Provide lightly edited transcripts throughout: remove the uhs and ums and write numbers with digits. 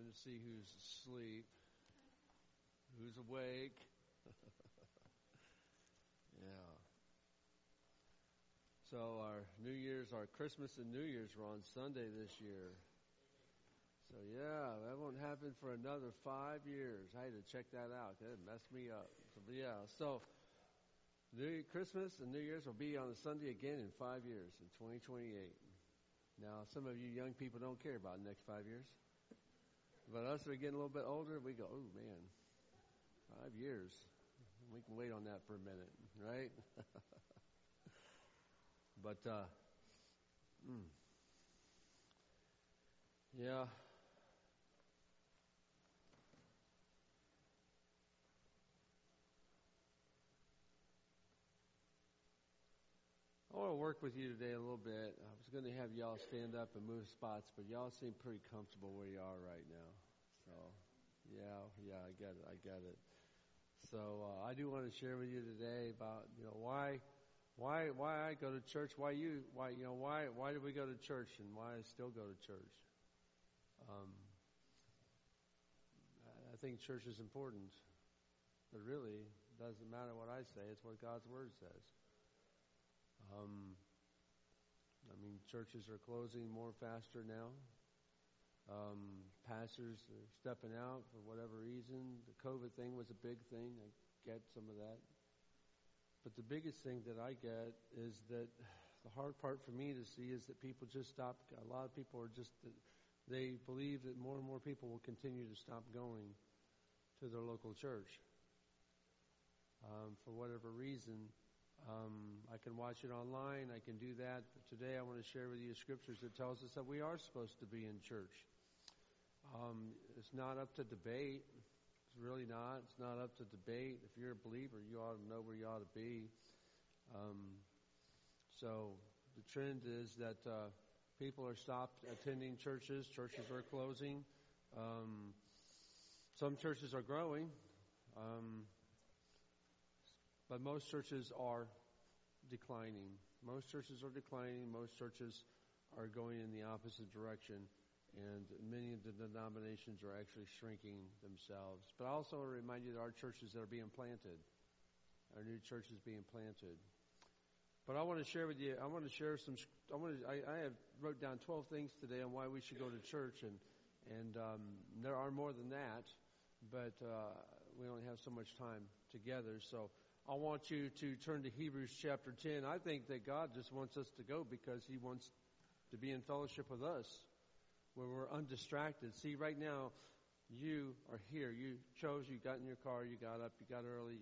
trying to see who's asleep, who's awake. Yeah. So our Christmas and New Year's were on Sunday this year. So yeah, that won't happen for another 5 years. I had to check that out. That messed me up. So Christmas and New Year's will be on a Sunday again in 5 years, in 2028. Now, some of you young people don't care about the next 5 years. But us that are getting a little bit older, we go, oh man, 5 years. We can wait on that for a minute, right? But, yeah. I want to work with you today a little bit. I was going to have y'all stand up and move spots, but y'all seem pretty comfortable where you are right now. So, yeah, I get it. So, I do want to share with you today about, why I go to church, why do we go to church and why I still go to church. I think church is important, but really doesn't matter what I say. It's what God's Word says. Churches are closing more faster now. Pastors are stepping out for whatever reason. The COVID thing was a big thing. I get some of that. But the biggest thing that I get is that the hard part for me to see is that people just stop. A lot of people they believe that more and more people will continue to stop going to their local church. For whatever reason. I can watch it online. I can do that. But today I want to share with you scriptures that tells us that we are supposed to be in church. It's not up to debate. It's really not. It's not up to debate. If you're a believer, you ought to know where you ought to be. So the trend is that people are stopped attending churches. Churches are closing. Some churches are growing. But most churches are declining. Most churches are declining. Most churches are going in the opposite direction. And many of the denominations are actually shrinking themselves. But I also want to remind you that our churches that are being planted. Our new churches being planted. But I want to share with you, I have wrote down 12 things today on why we should go to church. And there are more than that. But we only have so much time together. So I want you to turn to Hebrews chapter 10. I think that God just wants us to go because He wants to be in fellowship with us where we're undistracted. See, right now, you are here. You chose, you got in your car, you got up, you got early.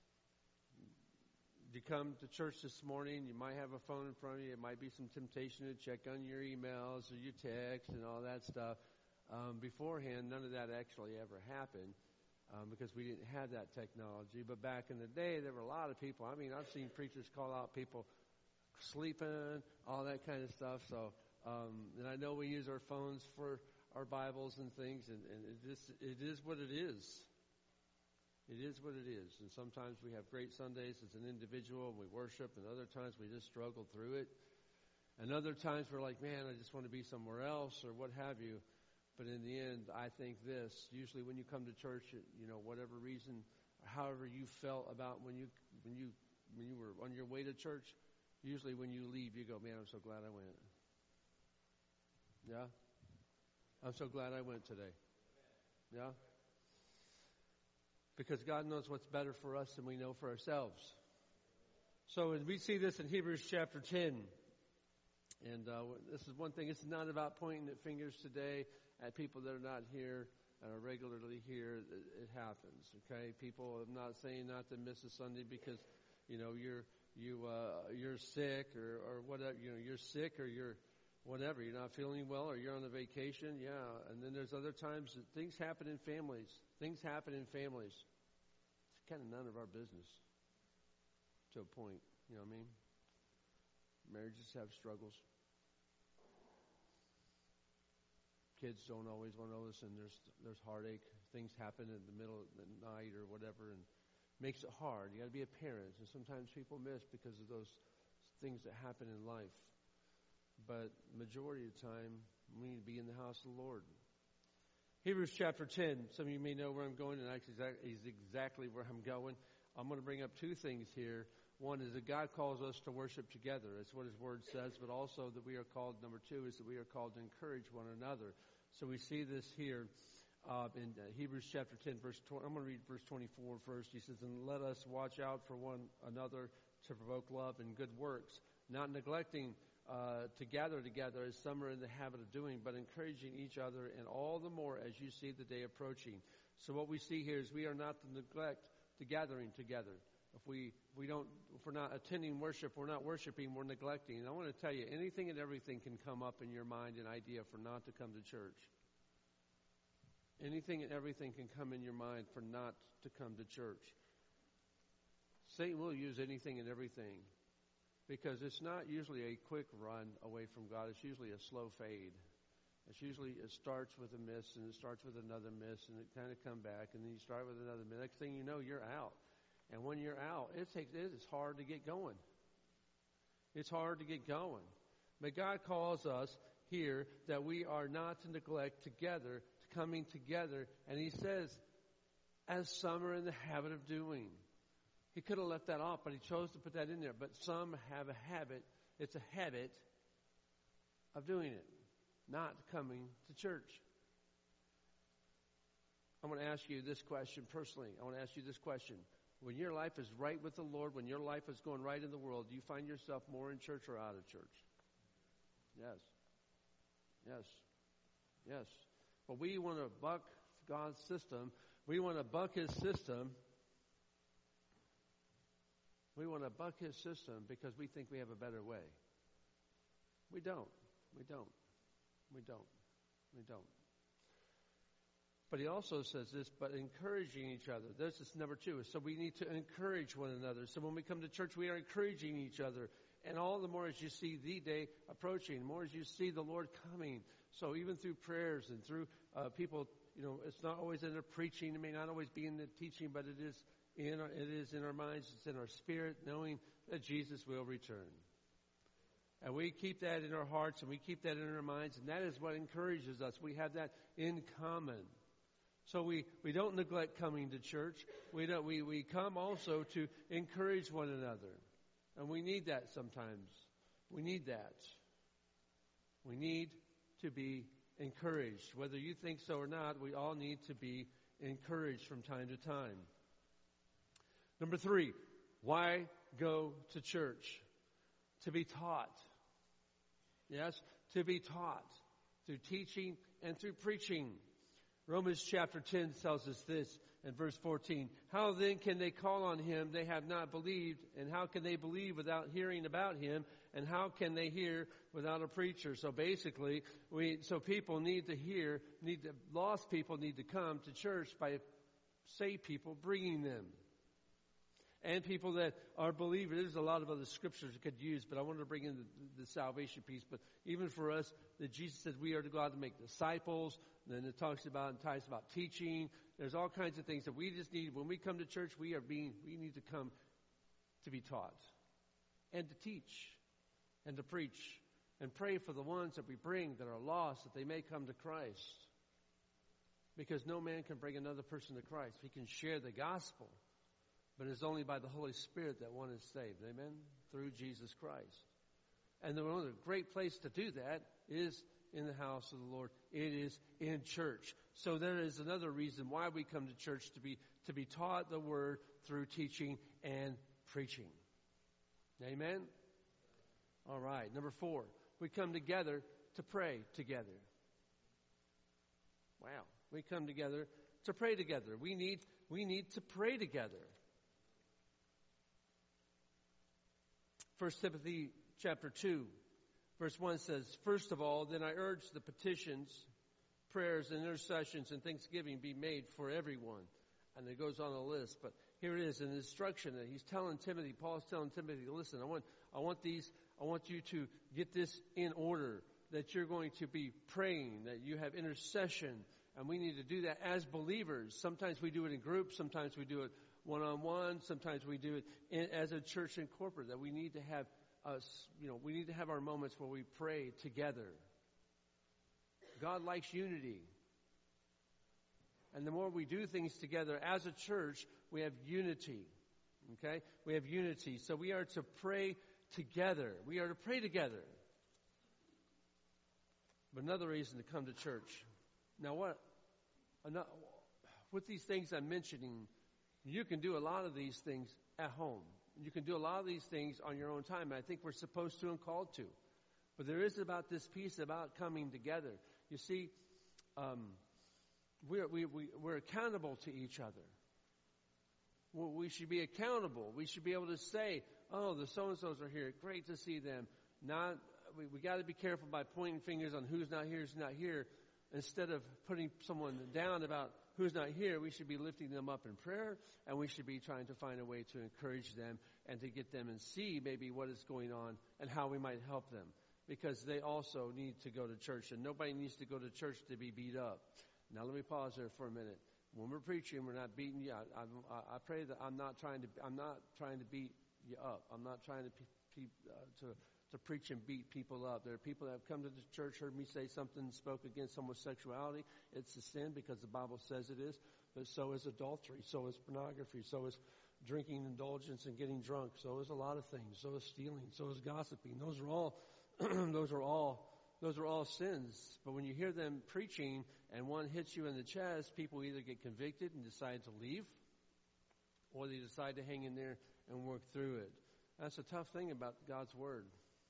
You come to church this morning, you might have a phone in front of you. It might be some temptation to check on your emails or your texts and all that stuff. Beforehand, none of that actually ever happened. Because we didn't have that technology. But back in the day, there were a lot of people. I've seen preachers call out people sleeping, all that kind of stuff. So, and I know we use our phones for our Bibles and things, and it is what it is. It is what it is. And sometimes we have great Sundays as an individual, and we worship, and other times we just struggle through it. And other times we're like, man, I just want to be somewhere else, or what have you. But in the end, I think this, usually when you come to church, whatever reason, however you felt about when you were on your way to church, usually when you leave, you go, man, I'm so glad I went. Yeah? I'm so glad I went today. Yeah? Because God knows what's better for us than we know for ourselves. So we see this in Hebrews chapter 10. And this is one thing. It's not about pointing the fingers today at people that are not here and are regularly here. It happens, okay? People, I'm not saying not to miss a Sunday because, you're sick or whatever. You're sick or you're whatever. You're not feeling well or you're on a vacation. Yeah. And then there's other times that things happen in families. Things happen in families. It's kind of none of our business to a point. You know what I mean? Marriages have struggles. Kids don't always want to listen. There's heartache. Things happen in the middle of the night or whatever, and makes it hard. You got to be a parent, and sometimes people miss because of those things that happen in life. But majority of the time, we need to be in the house of the Lord. Hebrews chapter 10. Some of you may know where I'm going, and is exactly where I'm going. I'm going to bring up two things here. One is that God calls us to worship together. That's what His Word says, but also that we are called, number two, is that we are called to encourage one another. So we see this here in Hebrews chapter 10, verse 20. I'm going to read verse 24 first. He says, "And let us watch out for one another to provoke love and good works, not neglecting to gather together as some are in the habit of doing, but encouraging each other, and all the more as you see the day approaching." So what we see here is we are not to neglect the gathering together. If we're not attending worship, we're not worshiping, we're neglecting. And I want to tell you, anything and everything can come up in your mind, an idea for not to come to church. Anything and everything can come in your mind for not to come to church. Satan will use anything and everything, because it's not usually a quick run away from God. It's usually a slow fade. It starts with a miss, and it starts with another miss, and it kind of come back, and then you start with another miss. Next thing you know, you're out. And when you're out, it's hard to get going. It's hard to get going. But God calls us here that we are not to neglect together, to coming together. And He says, as some are in the habit of doing. He could have left that off, but He chose to put that in there. But some have a habit. It's a habit of doing it, not coming to church. I'm going to ask you this question personally. I want to ask you this question. When your life is right with the Lord, when your life is going right in the world, do you find yourself more in church or out of church? Yes. Yes. Yes. But we want to buck God's system. We want to buck His system. We want to buck His system because we think we have a better way. We don't. We don't. We don't. We don't. But He also says this, but encouraging each other. This is number two. So we need to encourage one another. So when we come to church, we are encouraging each other. And all the more as you see the day approaching, the more as you see the Lord coming. So even through prayers and through people, it's not always in the preaching. It may not always be in the teaching, but it is in our minds. It's in our spirit, knowing that Jesus will return. And we keep that in our hearts, and we keep that in our minds, and that is what encourages us. We have that in common. So we don't neglect coming to church. We come also to encourage one another. And we need that sometimes. We need that. We need to be encouraged. Whether you think so or not, we all need to be encouraged from time to time. Number 3, why go to church? To be taught. Yes, to be taught through teaching and through preaching. Romans chapter 10 tells us this in verse 14. How then can they call on Him they have not believed? And how can they believe without hearing about Him? And how can they hear without a preacher? So basically, people need to hear, lost people need to come to church by saved people bringing them. And people that are believers. There's a lot of other scriptures we could use, but I wanted to bring in the salvation piece. But even for us, that Jesus says we are to go out to make disciples. And then it talks about teaching. There's all kinds of things that we just need. When we come to church, we need to come to be taught and to teach and to preach and pray for the ones that we bring that are lost, that they may come to Christ. Because no man can bring another person to Christ. He can share the gospel. But it's only by the Holy Spirit that one is saved. Amen? Through Jesus Christ. And the one great place to do that is in the house of the Lord. It is in church. So there is another reason why we come to church, to be taught the Word through teaching and preaching. Amen? All right. Number 4, we come together to pray together. Wow. We come together to pray together. We need to pray together. 1 Timothy chapter 2, verse 1 says, "First of all, then I urge the petitions, prayers, and intercessions and thanksgiving be made for everyone." And it goes on a list. But here it is, an instruction that he's telling Timothy. Paul's telling Timothy, listen, I want you to get this in order, that you're going to be praying, that you have intercession. And we need to do that as believers. Sometimes we do it in groups. Sometimes we do it one-on-one. Sometimes we do it as a church in corporate. That we need to have we need to have our moments where we pray together. God likes unity. and the more we do things together as a church, we have unity. Okay? We have unity. So we are to pray together. We are to pray together. But another reason to come to church. Now with these things I'm mentioning, you can do a lot of these things at home. You can do a lot of these things on your own time. I think we're supposed to and called to. But there is about this piece about coming together. You see, we're accountable to each other. We should be accountable. We should be able to say, oh, the so-and-sos are here. Great to see them. We got to be careful by pointing fingers on who's not here. Instead of putting someone down about who's not here, we should be lifting them up in prayer, and we should be trying to find a way to encourage them and to get them and see maybe what is going on and how we might help them. Because they also need to go to church, and nobody needs to go to church to be beat up. Now let me pause there for a minute. When we're preaching, we're not beating you up. I pray that I'm not trying to beat you up. I'm not trying to preach and beat people up. There are people that have come to the church, heard me say something, spoke against homosexuality. It's a sin because the Bible says it is. But so is adultery. So is pornography. So is drinking indulgence and getting drunk. So is a lot of things. So is stealing. So is gossiping. Those are all those are all sins. But when you hear them preaching and one hits you in the chest, people either get convicted and decide to leave, or they decide to hang in there and work through it. That's a tough thing about God's Word.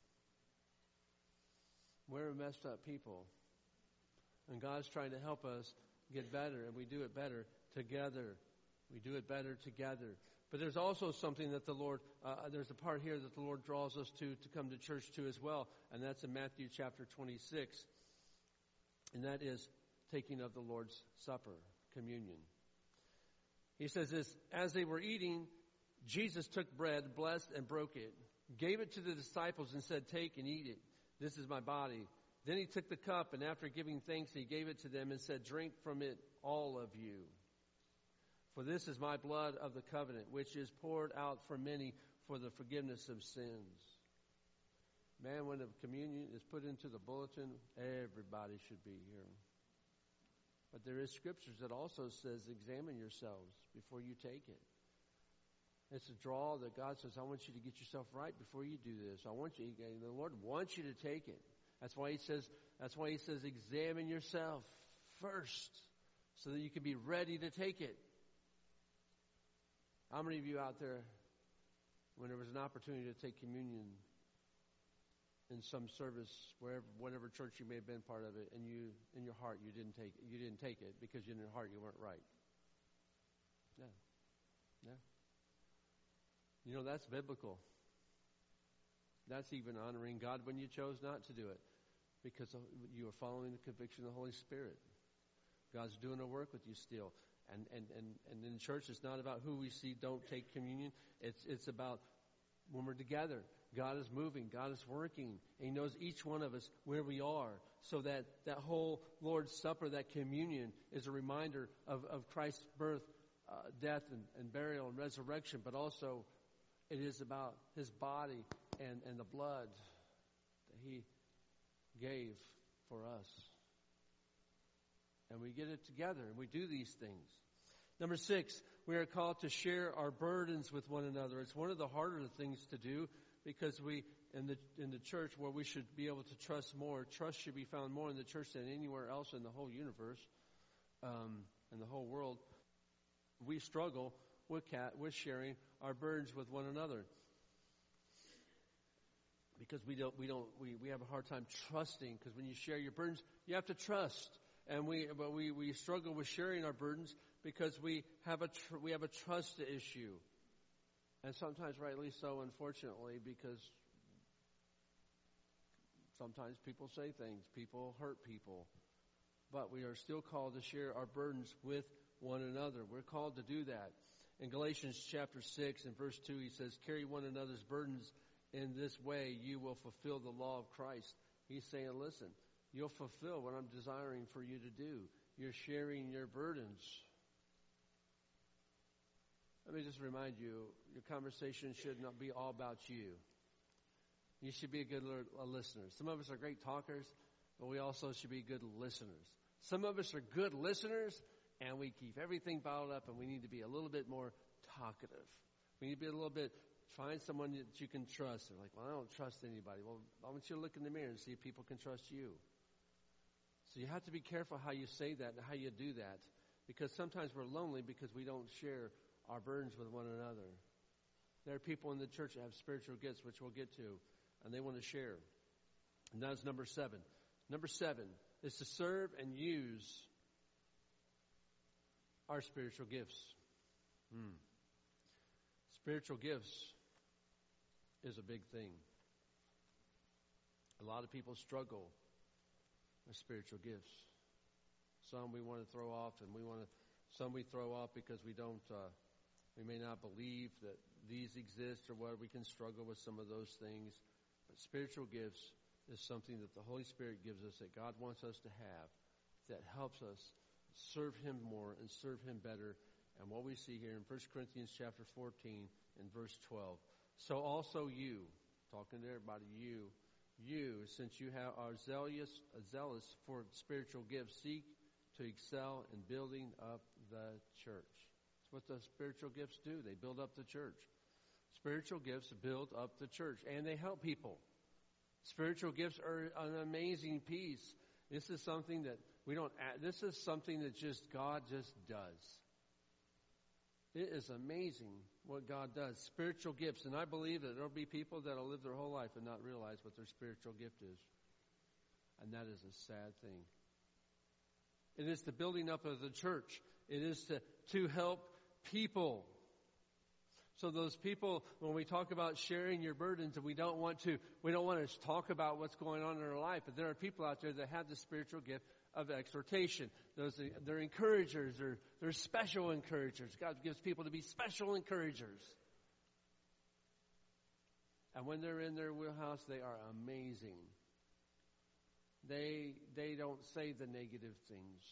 We're messed up people. And God's trying to help us get better, and we do it better together. We do it better together. But there's also something that the Lord, there's a part here that the Lord draws us to come to church to as well, and that's in Matthew chapter 26. And that is taking of the Lord's Supper, communion. He says this, as they were eating, Jesus took bread, blessed and broke it, gave it to the disciples and said, take and eat it. This is my body. Then he took the cup, and after giving thanks, he gave it to them and said, drink from it, all of you. For this is my blood of the covenant, which is poured out for many for the forgiveness of sins. Man, when the communion is put into the bulletin, everybody should be here. But there is scriptures that also says, examine yourselves before you take it. It's a draw that God says, I want you to get yourself right before you do this. The Lord wants you to take it. That's why he says, examine yourself first so that you can be ready to take it. How many of you out there, when there was an opportunity to take communion in some service, whatever church you may have been part of it, and you, in your heart, you didn't take it because in your heart you weren't right? Yeah. You know, that's biblical. That's even honoring God when you chose not to do it, because you are following the conviction of the Holy Spirit. God's doing a work with you still. And in church, it's not about who we see don't take communion. It's about when we're together, God is moving, God is working, and he knows each one of us where we are. So that whole Lord's Supper, that communion, is a reminder of Christ's birth, death, and burial and resurrection, but also it is about his body and the blood that he gave for us. And we get it together, and we do these things. Number 6, we are called to share our burdens with one another. It's one of the harder things to do because we, in the church where we should be able to trust more, trust should be found more in the church than anywhere else in the whole universe, in the whole world. We struggle with sharing our burdens with one another because we have a hard time trusting. Because when you share your burdens, you have to trust. And we struggle with sharing our burdens because we have a trust issue, and sometimes rightly so, unfortunately, because sometimes people say things, people hurt people, but we are still called to share our burdens with one another. We're called to do that. In Galatians chapter 6 and verse 2, he says, "Carry one another's burdens. In this way, you will fulfill the law of Christ." He's saying, listen. You'll fulfill what I'm desiring for you to do. You're sharing your burdens. Let me just remind you, your conversation should not be all about you. You should be a good listener. Some of us are great talkers, but we also should be good listeners. Some of us are good listeners, and we keep everything bottled up, and we need to be a little bit more talkative. We need to be a little bit, find someone that you can trust. They're like, well, I don't trust anybody. Well, I want you to look in the mirror and see if people can trust you. So you have to be careful how you say that and how you do that, because sometimes we're lonely because we don't share our burdens with one another. There are people in the church that have spiritual gifts, which we'll get to, and they want to share. And that's number 7. Number 7 is to serve and use our spiritual gifts. Spiritual gifts is a big thing. A lot of people struggle with spiritual gifts. Some we want to throw off, and some we throw off because we may not believe that these exist or what. We can struggle with some of those things. But spiritual gifts is something that the Holy Spirit gives us, that God wants us to have, that helps us serve Him more and serve Him better. And what we see here in 1 Corinthians chapter 14 and verse 12. So also you, talking to everybody, you, since you are zealous for spiritual gifts, seek to excel in building up the church. That's what the spiritual gifts do. They build up the church. Spiritual gifts build up the church, and they help people. Spiritual gifts are an amazing piece. This is something that we don't add. This is something that God just does. It is amazing what God does. Spiritual gifts. And I believe that there will be people that will live their whole life and not realize what their spiritual gift is. And that is a sad thing. It is the building up of the church. It is to help people. So those people, when we talk about sharing your burdens, and we don't want to talk about what's going on in their life, but there are people out there that have the spiritual gift of exhortation. They're encouragers. They're special encouragers. God gives people to be special encouragers. And when they're in their wheelhouse, they are amazing. They don't say the negative things.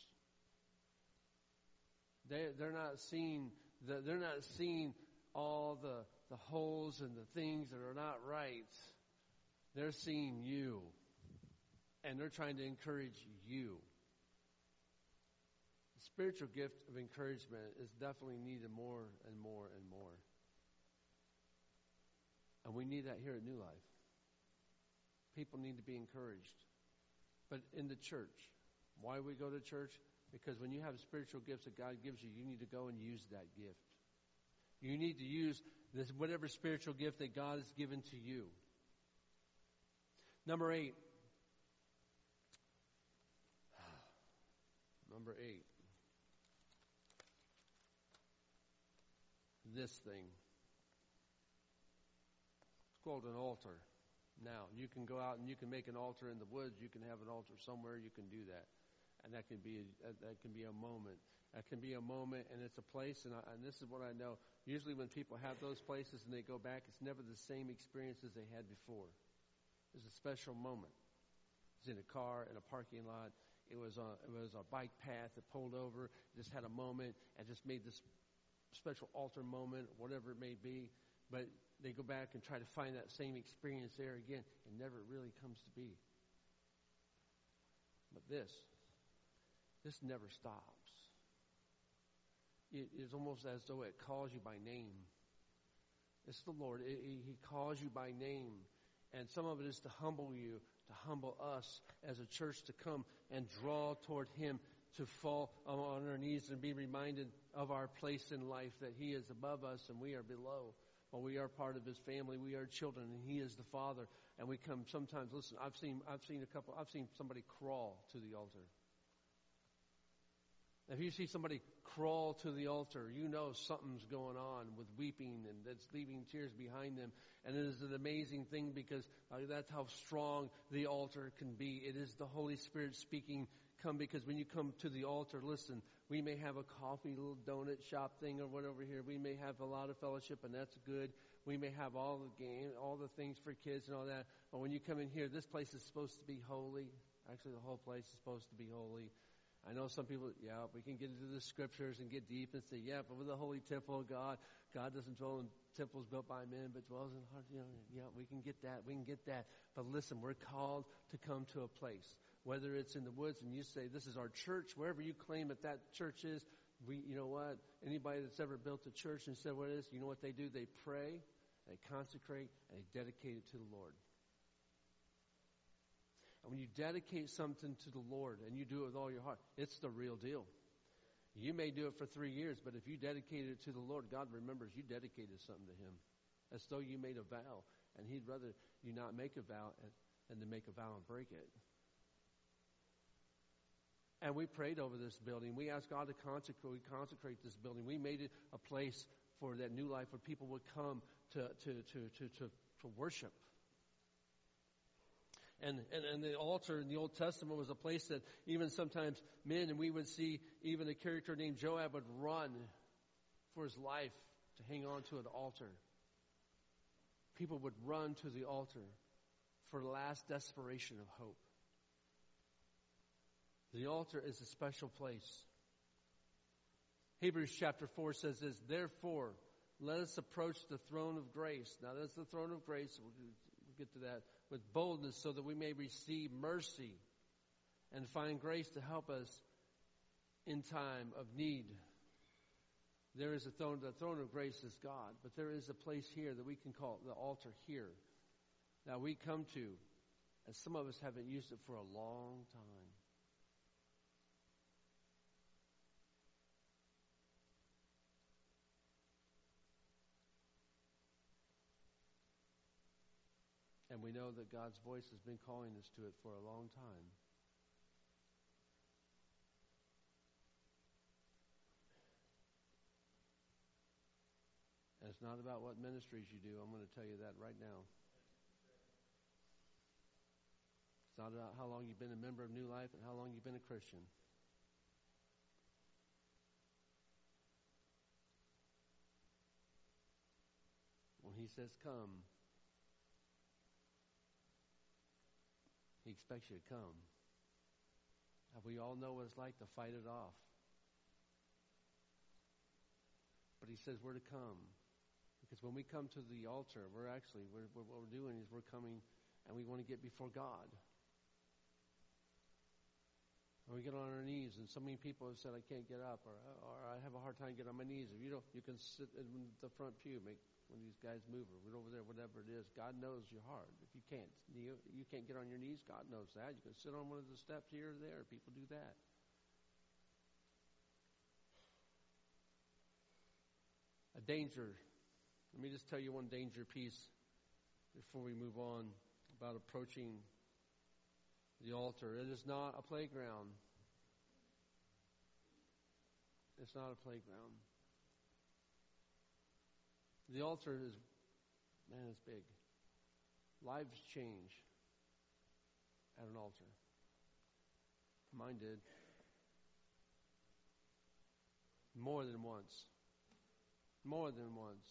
They're not seeing all the holes and the things that are not right. They're seeing you. And they're trying to encourage you. The spiritual gift of encouragement is definitely needed more and more and more. And we need that here at New Life. People need to be encouraged. But in the church, why we go to church? Because when you have spiritual gifts that God gives you, you need to go and use that gift. You need to use this whatever spiritual gift that God has given to you. Number 8. Number 8. This thing. It's called an altar. Now, you can go out and you can make an altar in the woods. You can have an altar somewhere. You can do that. And that can be a moment. That can be a moment, and it's a place, and this is what I know. Usually when people have those places and they go back, it's never the same experience as they had before. It's a special moment. It's in a car, in a parking lot. It was a bike path that pulled over, just had a moment, and just made this special altar moment, whatever it may be. But they go back and try to find that same experience there again. It never really comes to be. But this never stops. It is almost as though it calls you by name. It's the Lord. He calls you by name. And some of it is to humble you, to humble us as a church, to come and draw toward Him, to fall on our knees and be reminded of our place in life, that He is above us and we are below. Well, we are part of His family. We are children, and He is the Father. And we come sometimes. Listen, I've seen somebody crawl to the altar. If you see somebody crawl to the altar, you know something's going on with weeping, and that's leaving tears behind them. And it is an amazing thing, because that's how strong the altar can be. It is the Holy Spirit speaking. Come, because when you come to the altar, listen, we may have a coffee, little donut shop thing or whatever here. We may have a lot of fellowship, and that's good. We may have all the game, all the things for kids and all that. But when you come in here, this place is supposed to be holy. Actually, the whole place is supposed to be holy. I know some people, we can get into the scriptures and get deep and say, but with the holy temple of God, God doesn't dwell in temples built by men, but dwells in hearts. We can get that. We can get that. But listen, we're called to come to a place, whether it's in the woods and you say, this is our church, wherever you claim that church is, You know what? Anybody that's ever built a church and said what it is, you know what they do? They pray, they consecrate, and they dedicate it to the Lord. And when you dedicate something to the Lord and you do it with all your heart, it's the real deal. You may do it for 3 years, but if you dedicated it to the Lord, God remembers you dedicated something to Him. As though you made a vow, and He'd rather you not make a vow than to make a vow and break it. And we prayed over this building. We asked God to consecrate this building. We made it a place for that new life where people would come to worship. And the altar in the Old Testament was a place that even sometimes men, and we would see even a character named Joab would run for his life to hang on to an altar. People would run to the altar for the last desperation of hope. The altar is a special place. Hebrews chapter 4 says this, therefore, let us approach the throne of grace. Now, that's the throne of grace. We'll get to that. With boldness so that we may receive mercy and find grace to help us in time of need. There is a throne. The throne of grace is God. But there is a place here that we can call the altar here. Now, we come to, and some of us haven't used it for a long time. And we know that God's voice has been calling us to it for a long time. And it's not about what ministries you do. I'm going to tell you that right now. It's not about how long you've been a member of New Life and how long you've been a Christian. When He says come, He expects you to come. We all know what it's like to fight it off. But He says we're to come. Because when we come to the altar, what we're doing is we're coming and we want to get before God. And we get on our knees, and so many people have said, I can't get up, or I have a hard time getting on my knees. If you can sit in the front pew, when these guys move, or get over there, whatever it is. God knows your heart. If you can't get on your knees, God knows that. You can sit on one of the steps here or there. People do that. A danger. Let me just tell you one danger piece before we move on about approaching the altar. It is not a playground. It's not a playground. The altar is, it's big. Lives change at an altar. Mine did. More than once. More than once.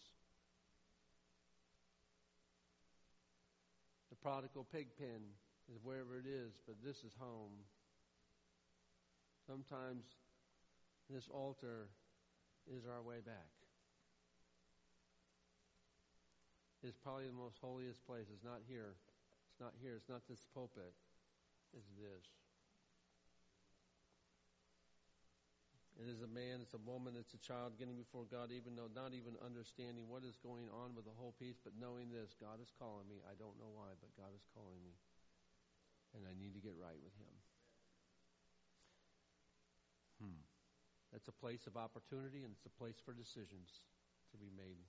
The prodigal pig pen is wherever it is, but this is home. Sometimes this altar is our way back. It's probably the most holiest place. It's not here. It's not here. It's not this pulpit. It's this. It is a man, it's a woman, it's a child getting before God, not even understanding what is going on with the whole piece, but knowing this, God is calling me. I don't know why, but God is calling me. And I need to get right with Him. That's a place of opportunity, and it's a place for decisions to be made.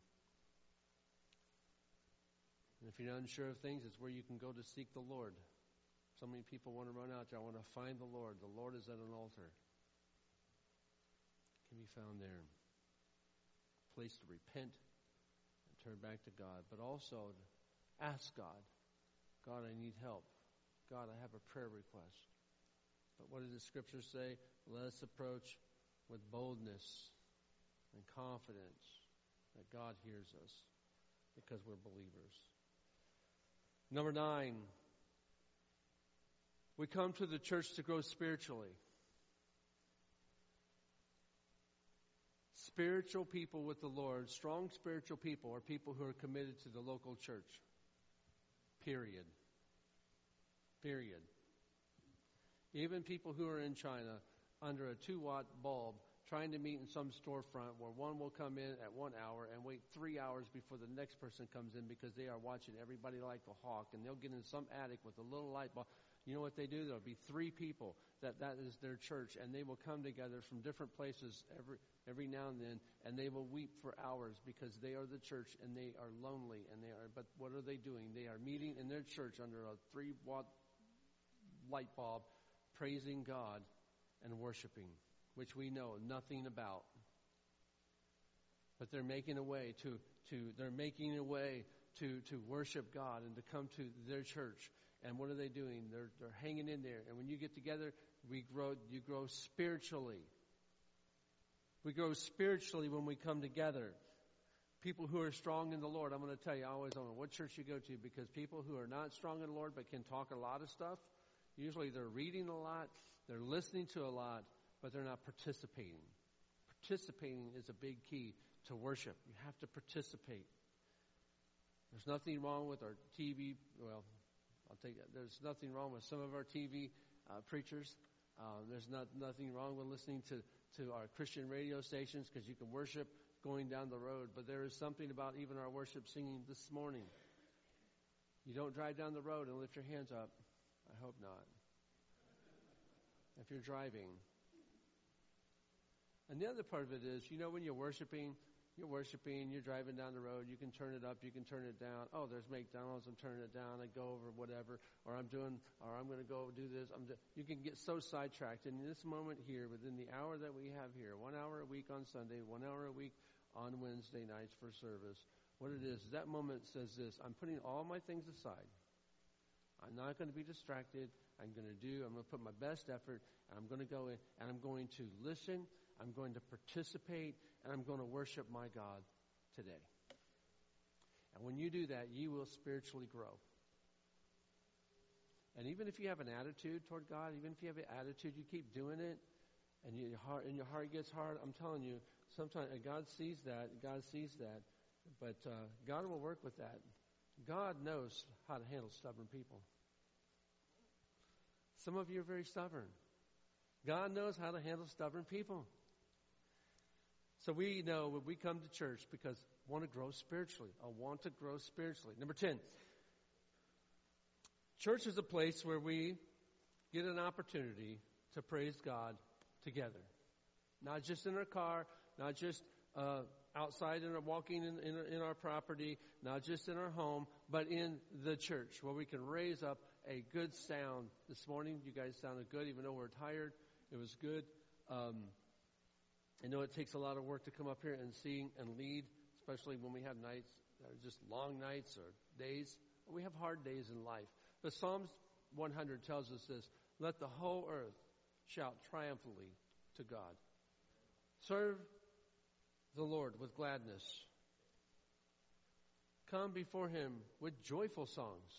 And if you're unsure of things, it's where you can go to seek the Lord. So many people want to run out there. I want to find the Lord. The Lord is at an altar. Can be found there. A place to repent and turn back to God, but also to ask God, God, I need help. God, I have a prayer request. But what does the Scripture say? Let us approach with boldness and confidence that God hears us because we're believers. Number 9, we come to the church to grow spiritually. Spiritual people with the Lord, strong spiritual people, are people who are committed to the local church. Period. Even people who are in China under a 2-watt bulb trying to meet in some storefront where one will come in at 1 hour and wait 3 hours before the next person comes in because they are watching everybody like a hawk, and they'll get in some attic with a little light bulb. You know what they do? There'll be 3 people that is their church, and they will come together from different places every now and then, and they will weep for hours because they are the church and they are lonely, but what are they doing? They are meeting in their church under a 3-watt light bulb, praising God and worshiping, which we know nothing about. But they're making a way to worship God and to come to their church. And what are they doing? They're hanging in there. And when you get together, you grow spiritually. We grow spiritually when we come together. People who are strong in the Lord, I'm going to tell you, I always don't know what church you go to, because people who are not strong in the Lord but can talk a lot of stuff, usually they're reading a lot, they're listening to a lot, but they're not participating. Participating is a big key to worship. You have to participate. There's nothing wrong with our TV. Well, I'll take that. There's nothing wrong with some of our TV preachers. There's nothing wrong with listening to our Christian radio stations, because you can worship going down the road. But there is something about even our worship singing this morning. You don't drive down the road and lift your hands up. I hope not. If you're driving. And the other part of it is, when you're worshiping, you're driving down the road, you can turn it up, you can turn it down. Oh, there's McDonald's, I'm turning it down, I go over whatever, or I'm going to go do this. You can get so sidetracked. And in this moment here, within the hour that we have here, 1 hour a week on Sunday, 1 hour a week on Wednesday nights for service, what it is that moment says this: I'm putting all my things aside. I'm not going to be distracted. I'm going to put my best effort, and I'm going to go in, and I'm going to listen, I'm going to participate, and I'm going to worship my God today. And when you do that, you will spiritually grow. And even if you have an attitude toward God, even if you have an attitude, you keep doing it, and your heart gets hard, I'm telling you, sometimes God sees that, but God will work with that. God knows how to handle stubborn people. Some of you are very stubborn. God knows how to handle stubborn people. So we know when we come to church, because I want to grow spiritually. Number 10. Church is a place where we get an opportunity to praise God together. Not just in our car, not just outside and walking in our property, not just in our home, but in the church, where we can raise up a good sound. This morning, you guys sounded good, even though we're tired. It was good. I know it takes a lot of work to come up here and sing and lead, especially when we have nights, just long nights or days. We have hard days in life. But Psalms 100 tells us this: let the whole earth shout triumphantly to God. Serve the Lord with gladness. Come before Him with joyful songs.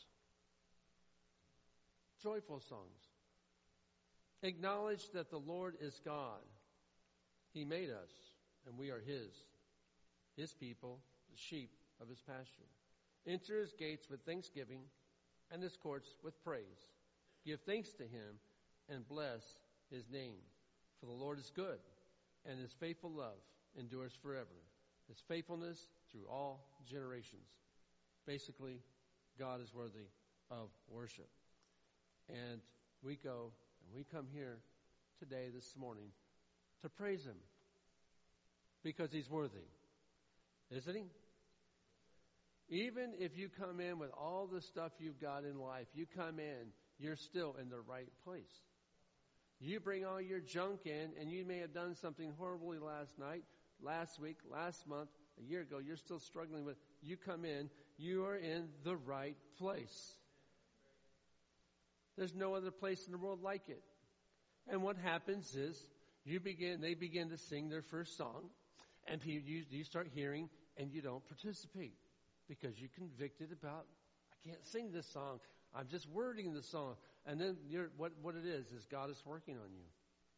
Joyful songs. Acknowledge that the Lord is God. He made us, and we are His people, the sheep of His pasture. Enter His gates with thanksgiving and His courts with praise. Give thanks to Him and bless His name. For the Lord is good, and His faithful love endures forever. His faithfulness through all generations. Basically, God is worthy of worship. And we come here today, this morning, to praise Him, because He's worthy. Isn't He? Even if you come in with all the stuff you've got in life, you're still in the right place. You bring all your junk in, and you may have done something horribly last night, last week, last month, a year ago. You're still struggling with. You come in, you are in the right place. There's no other place in the world like it. And what happens is, they begin to sing their first song, and you start hearing, and you don't participate because you're convicted about, I can't sing this song. I'm just wording the song. And then what it is God is working on you.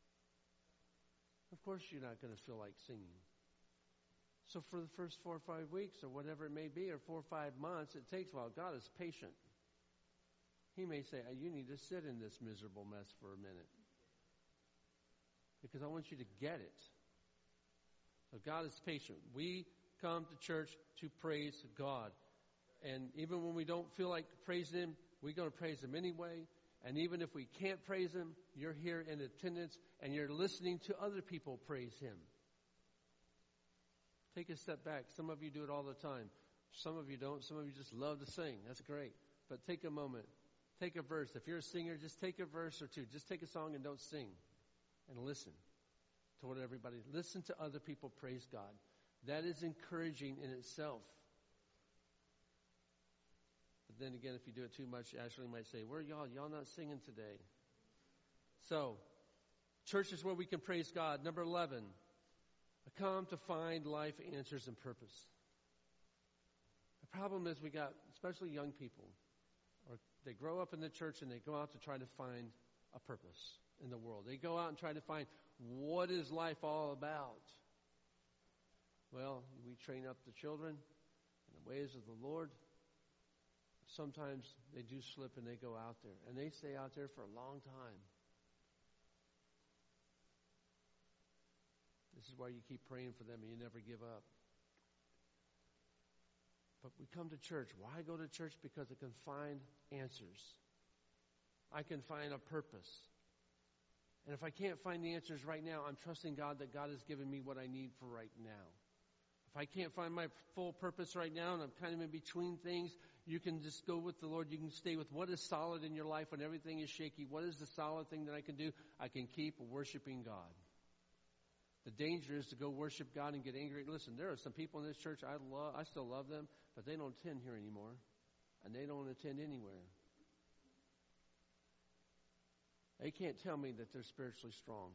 Of course you're not going to feel like singing. So for the first 4 or 5 weeks, or whatever it may be, or 4 or 5 months, it takes a while. God is patient. He may say, you need to sit in this miserable mess for a minute, because I want you to get it. So God is patient. We come to church to praise God. And even when we don't feel like praising Him, we're going to praise Him anyway. And even if we can't praise Him, you're here in attendance and you're listening to other people praise Him. Take a step back. Some of you do it all the time. Some of you don't. Some of you just love to sing. That's great. But take a moment. Take a verse. If you're a singer, just take a verse or two. Just take a song and don't sing. And listen to what everybody, listen to other people praise God. That is encouraging in itself. But then again, if you do it too much, Ashley might say, where are y'all? Y'all not singing today. So, church is where we can praise God. Number 11, I come to find life answers and purpose. The problem is we got, especially young people, or they grow up in the church and they go out to try to find a purpose in the world. They go out and try to find, what is life all about? Well, we train up the children in the ways of the Lord. Sometimes they do slip and they go out there. And they stay out there for a long time. This is why you keep praying for them and you never give up. But we come to church. Why go to church? Because I can find answers. I can find a purpose. And if I can't find the answers right now, I'm trusting God that God has given me what I need for right now. If I can't find my full purpose right now and I'm kind of in between things, you can just go with the Lord. You can stay with what is solid in your life when everything is shaky. What is the solid thing that I can do? I can keep worshiping God. The danger is to go worship God and get angry. Listen, there are some people in this church I still love them, but they don't attend here anymore. And they don't attend anywhere. They can't tell me that they're spiritually strong.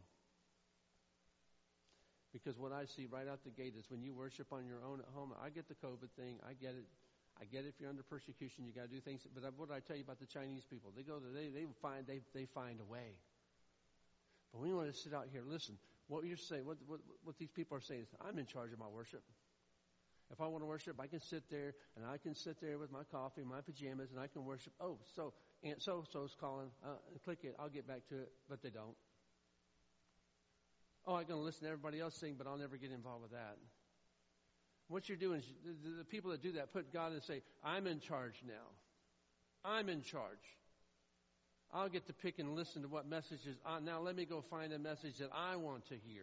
Because what I see right out the gate is when you worship on your own at home, I get the COVID thing, I get it. I get it if you're under persecution, you got to do things. But what did I tell you about the Chinese people? They go there, they find a way. But we want to sit out here. Listen, what you're saying, what these people are saying is, I'm in charge of my worship. If I want to worship, I can sit there and I can sit there with my coffee, my pajamas, and I can worship. Oh, so Aunt so-and-so's calling. Click it. I'll get back to it. But they don't. Oh, I'm going to listen to everybody else sing, but I'll never get involved with that. What you're doing is the people that do that put God and say, I'm in charge now. I'm in charge. I'll get to pick and listen to what messages. Now let me go find a message that I want to hear.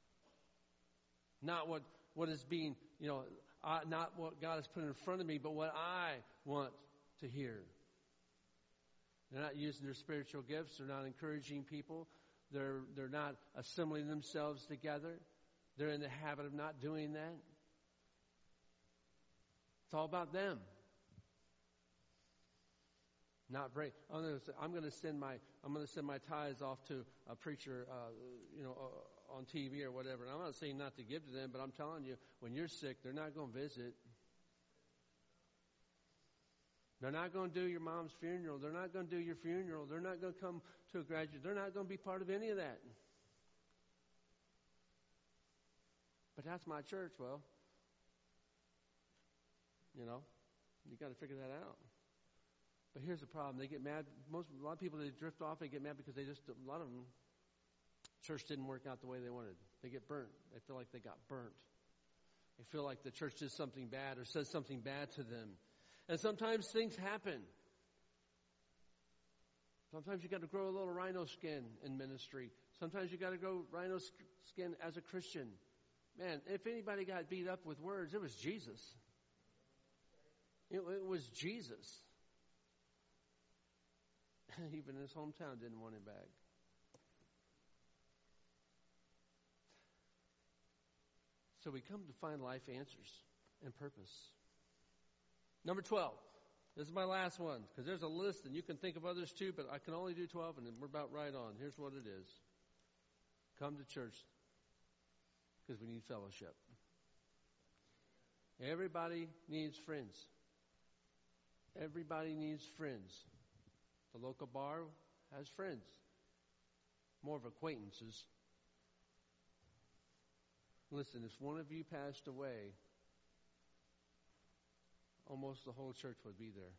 Not what is being, not what God has put in front of me, but what I want to hear. They're not using their spiritual gifts. They're not encouraging people. They're not assembling themselves together. They're in the habit of not doing that. It's all about them. Not break. I'm going to send my tithes off to a preacher, on TV or whatever. And I'm not saying not to give to them, but I'm telling you, when you're sick, they're not going to visit. They're not going to do your mom's funeral. They're not going to do your funeral. They're not going to come to a graduate. They're not going to be part of any of that. But that's my church. Well, you got to figure that out. But here's the problem. They get mad. A lot of people, they drift off. They get mad because a lot of them, church didn't work out the way they wanted. They get burnt. They feel like they got burnt. They feel like the church did something bad or says something bad to them. And sometimes things happen. Sometimes you got to grow a little rhino skin in ministry. Sometimes you got to grow rhino skin as a Christian. Man, if anybody got beat up with words, it was Jesus. It was Jesus. Even his hometown didn't want him back. So we come to find life answers and purpose. Number 12. This is my last one, because there's a list, and you can think of others too, but I can only do 12, and we're about right on. Here's what it is. Come to church, because we need fellowship. Everybody needs friends. Everybody needs friends. The local bar has friends. More of acquaintances. Listen, if one of you passed away, almost the whole church would be there.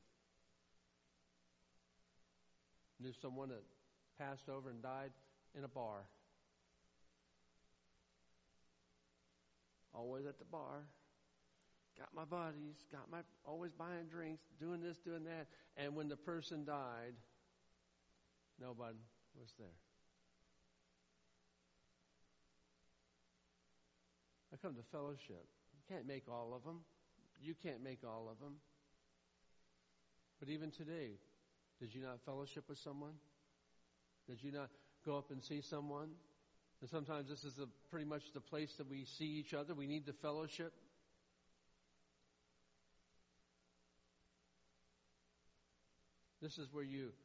Knew someone that passed over and died in a bar. always at the bar, got my buddies, always buying drinks, doing this, doing that. And when the person died, nobody was there. I come to fellowship. You can't make all of them. You can't make all of them. But even today, did you not fellowship with someone? Did you not go up and see someone? And sometimes this is pretty much the place that we see each other. We need the fellowship. This is where you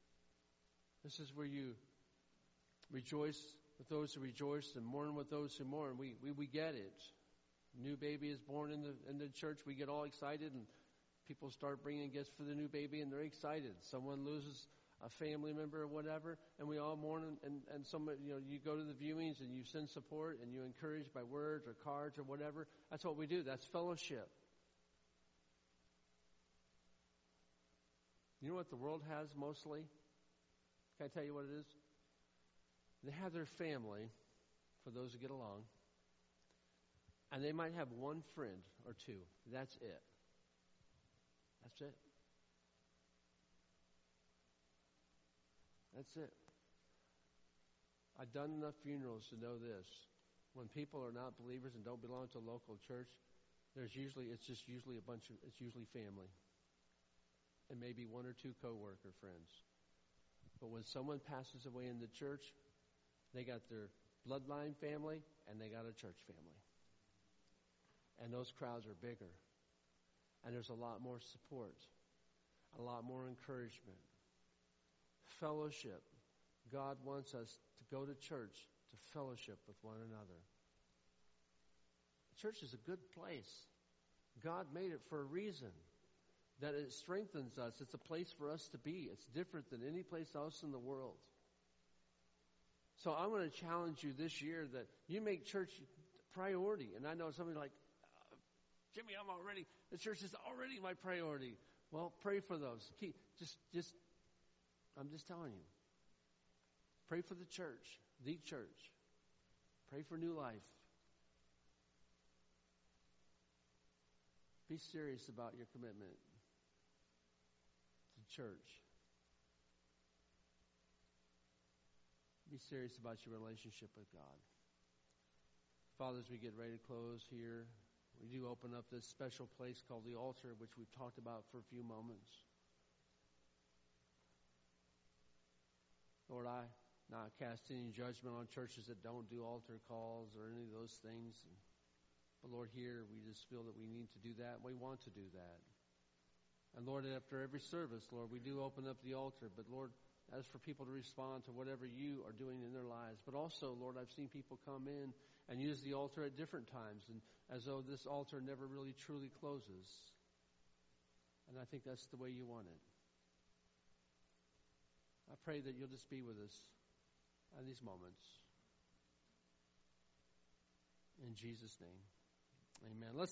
rejoice with those who rejoice and mourn with those who mourn. We get it. New baby is born in the church. We get all excited, and people start bringing gifts for the new baby, and they're excited. Someone loses a family member or whatever, and we all mourn. And some, you go to the viewings and you send support and you encourage by words or cards or whatever. That's what we do. That's fellowship. You know what the world has mostly? Can I tell you what it is? They have their family, for those who get along, and they might have one friend or two. That's it. That's it. That's it. I've done enough funerals to know this. When people are not believers and don't belong to a local church, it's usually family. And maybe one or two coworker friends. But when someone passes away in the church, they got their bloodline family and they got a church family. And those crowds are bigger. And there's a lot more support, a lot more encouragement. Fellowship. God wants us to go to church to fellowship with one another. Church is a good place. God made it for a reason. That it strengthens us. It's a place for us to be. It's different than any place else in the world. So I'm going to challenge you this year that you make church priority. And I know somebody like, Jimmy, the church is already my priority. Well, pray for those. I'm just telling you. Pray for the church. Pray for New Life. Be serious about your commitment to church. Be serious about your relationship with God. Father, as we get ready to close here, we do open up this special place called the altar, which we've talked about for a few moments. Lord, I not cast any judgment on churches that don't do altar calls or any of those things. But Lord, here we just feel that we need to do that. We want to do that. And Lord, after every service, Lord, we do open up the altar. But Lord, as for people to respond to whatever you are doing in their lives. But also, Lord, I've seen people come in and use the altar at different times, and as though this altar never really truly closes. And I think that's the way you want it. I pray that you'll just be with us at these moments. In Jesus' name, amen. Let's